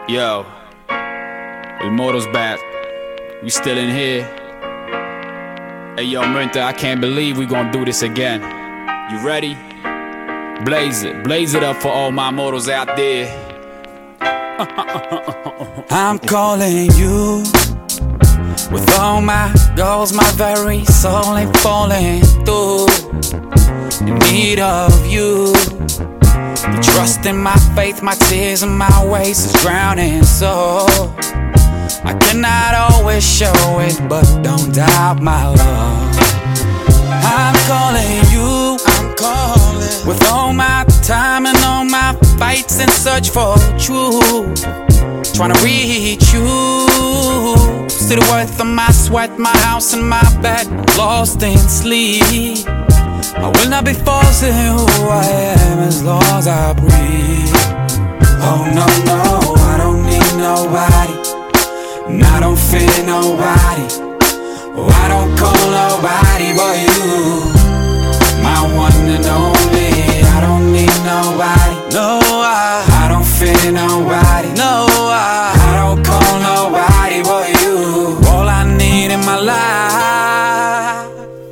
Yo, El Moro's back. We still in here. Hey yo, Menta, I can't believe we gon' do this again. You ready? Blaze it up for all my mortals out there. I'm calling you with all my goals, my very soul ain't falling through. In need of you, the trust in my faith, my tears and my ways is drowning. So I cannot always show it, but don't doubt my love. I'm calling you, with all my time and all my fights in search for truth. Trying to reach you, see the worth of my sweat, my house and my bed, lost in sleep. I will not be forcing who I am as long as I breathe. Oh no, no, I don't need nobody, and I don't fear nobody. Oh, I don't call nobody but you, my one and only. I don't need nobody, no, I don't fear nobody, no, I don't call nobody but you. All I need in my life.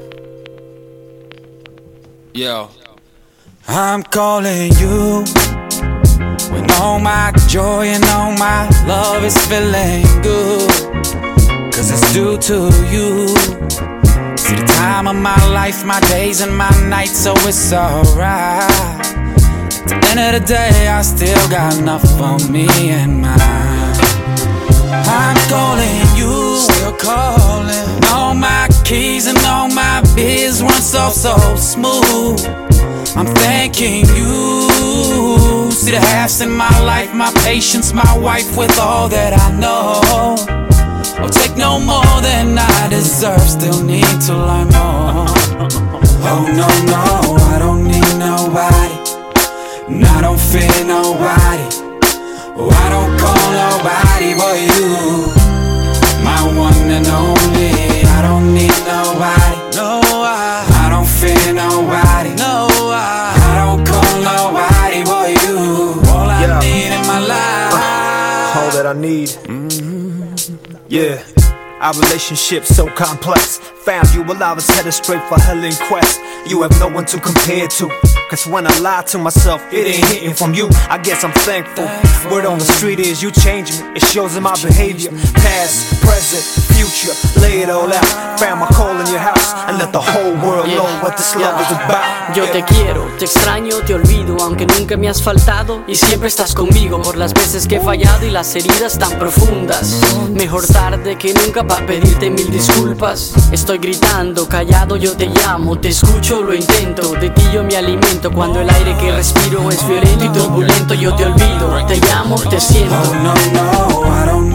Yo, I'm calling you when all my joy and all my love is feeling good, 'cause it's due to you. See the time of my life, my days and my nights, so it's alright. At the end of the day, I still got enough for me and mine. I'm calling you, still calling. And all my keys and all my biz run so smooth. I'm thanking you. See the halves in my life, my patience, my wife with all that I know. I'll take no more than I deserve, still need to learn more. Oh no, no, I don't need nobody, and I don't fear nobody. Oh, I don't call nobody but you, my one and only. I don't need nobody, no, I don't fear nobody, no, I don't call nobody but you. All I need in my life, all that I need. Yeah, our relationship so complex. Found you while I was headed straight for hell in quest. You have no one to compare to, 'cause when I lie to myself, it ain't hitting from you. I guess I'm thankful. Word on the street is you changed me. It shows in my behavior, past, present, future. Lay it all out. Found my call in your house and let the whole world know what this love is about. Yo te quiero, te extraño, te olvido, aunque nunca me has faltado y siempre estás conmigo. Por las veces que he fallado y las heridas tan profundas. Mejor tarde que nunca para pedirte mil disculpas. Estoy gritando, callado, yo te llamo, te escucho, lo intento. De ti yo me alimento cuando el aire que respiro es violento y turbulento. Yo te olvido, te llamo, te siento. Oh no, no, I don't